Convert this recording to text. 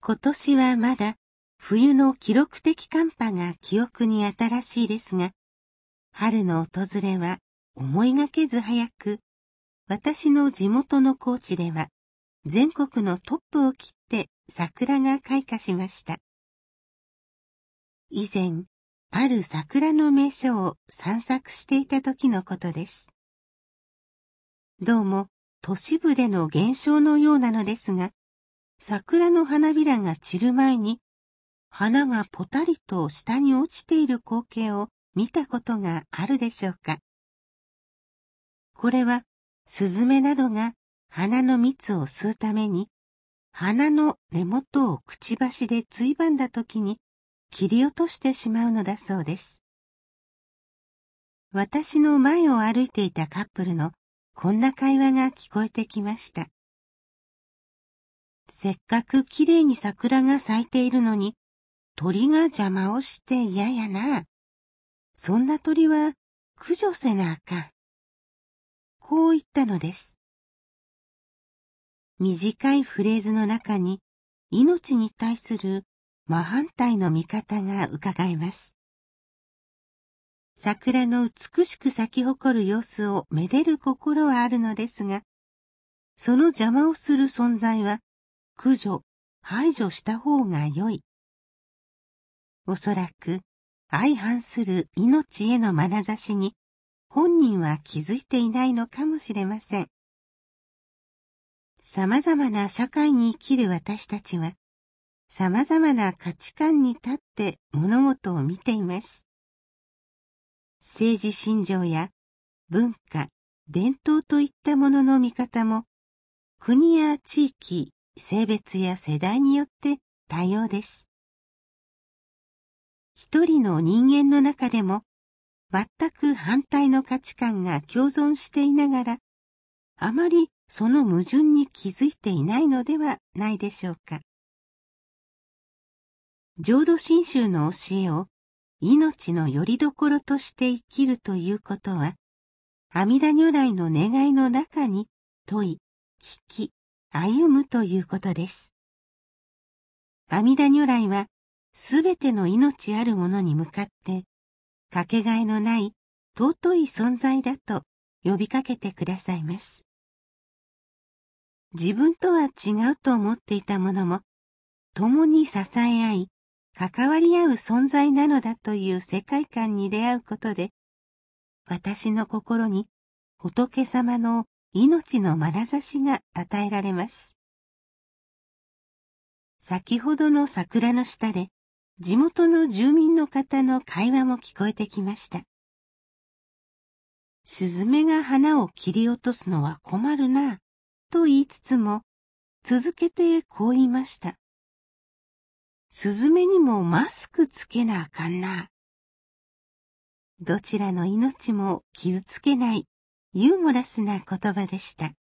今年はまだ冬の記録的寒波が記憶に新しいですが、春の訪れは思いがけず早く、私の地元の高知では全国のトップを切って桜が開花しました。以前、ある桜の名所を散策していた時のことです。どうも都市部での現象のようなのですが、桜の花びらが散る前に、花がぽたりと下に落ちている光景を見たことがあるでしょうか。これは、スズメなどが花の蜜を吸うために、花の根元をくちばしでついばんだときに切り落としてしまうのだそうです。私の前を歩いていたカップルのこんな会話が聞こえてきました。せっかくきれいに桜が咲いているのに、鳥が邪魔をして嫌やな。そんな鳥は駆除せなあかん。こう言ったのです。短いフレーズの中に、命に対する真反対の見方がうかがえます。桜の美しく咲き誇る様子をめでる心はあるのですが、その邪魔をする存在は、駆除、排除した方が良い。おそらく、相反する命への眼差しに、本人は気づいていないのかもしれません。様々な社会に生きる私たちは、様々な価値観に立って物事を見ています。政治信条や文化、伝統といったものの見方も、国や地域、性別や世代によって多様です。一人の人間の中でも、全く反対の価値観が共存していながら、あまりその矛盾に気づいていないのではないでしょうか。浄土真宗の教えを命の拠り所として生きるということは、阿弥陀如来の願いの中に問い、聞き、歩むということです。阿弥陀如来は、すべての命あるものに向かって、かけがえのない尊い存在だと呼びかけてくださいます。自分とは違うと思っていたものも、共に支え合い、関わり合う存在なのだという世界観に出会うことで、私の心に仏様の命の眼差しが与えられます。先ほどの桜の下で、地元の住民の方の会話も聞こえてきました。スズメが花を切り落とすのは困るな、と言いつつも、続けてこう言いました。スズメにもマスクつけなあかんな。どちらの命も傷つけないユーモラスな言葉でした。